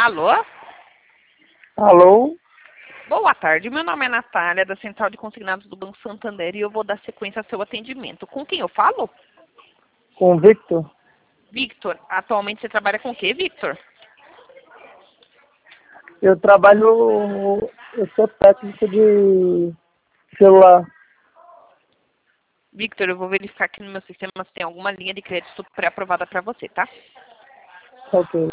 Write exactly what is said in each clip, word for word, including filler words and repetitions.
Alô? Alô? Boa tarde, meu nome é Natália, da Central de Consignados do Banco Santander, e eu vou dar sequência ao seu atendimento. Com quem eu falo? Com o Victor? Victor. Atualmente você trabalha com o quê, Victor? Eu trabalho, eu sou técnico de celular. Victor, eu vou verificar aqui no meu sistema se tem alguma linha de crédito pré-aprovada para você, tá? Ok.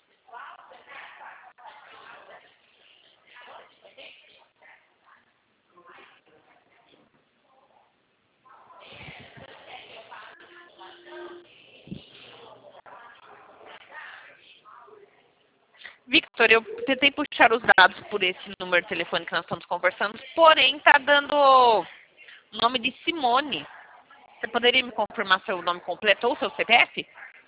Victor, eu tentei puxar os dados por esse número de telefone que nós estamos conversando, porém tá dando o nome de Simone. Você poderia me confirmar seu nome completo ou seu C P F?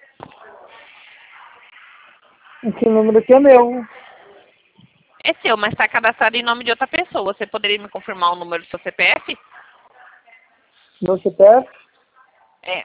Esse número aqui é meu. É seu, mas está cadastrado em nome de outra pessoa. Você poderia me confirmar o número do seu C P F? Meu C P F? É.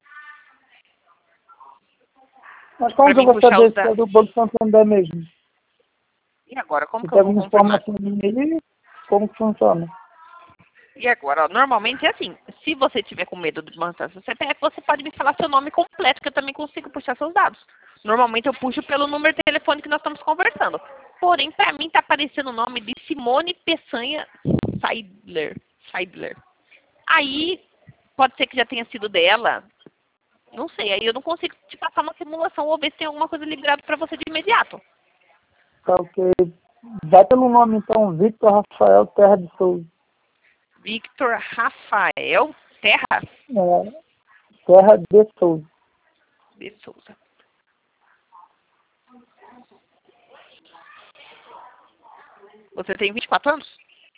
Mas como Para que eu mim vou puxar os saber se é dados. do Banco Santander mesmo? E agora, como Você que eu tem vou alguma confirmar? informação minha aí? Como que funciona? E agora, ó, normalmente é assim. Se você tiver com medo de mandar seu C P F, você pode me falar seu nome completo, que eu também consigo puxar seus dados. Normalmente eu puxo pelo número de telefone que nós estamos conversando. Porém, para mim está aparecendo o nome de Simone Peçanha Seidler. Seidler. Aí, pode ser que já tenha sido dela. Não sei, aí eu não consigo te passar uma simulação ou ver se tem alguma coisa liberada para você de imediato. Tá ok. Vai pelo nome então, Victor Rafael Terra de Souza. Victor Rafael Terra É, Terra de Souza. de Souza. Você tem vinte e quatro anos?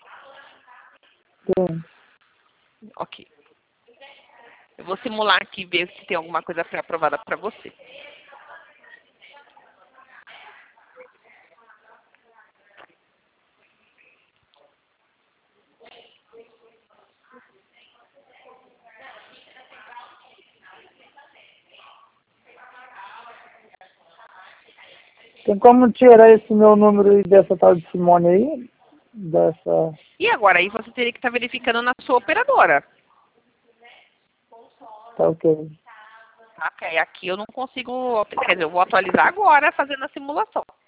Sim. Ok. Eu vou simular aqui e ver se tem alguma coisa pré-aprovada para você. Tem como tirar esse meu número e dessa tal de Simone aí? Dessa... E agora, aí você teria que estar verificando na sua operadora. Tá ok. Tá? Porque aí aqui eu não consigo... Quer dizer, eu vou atualizar agora fazendo a simulação.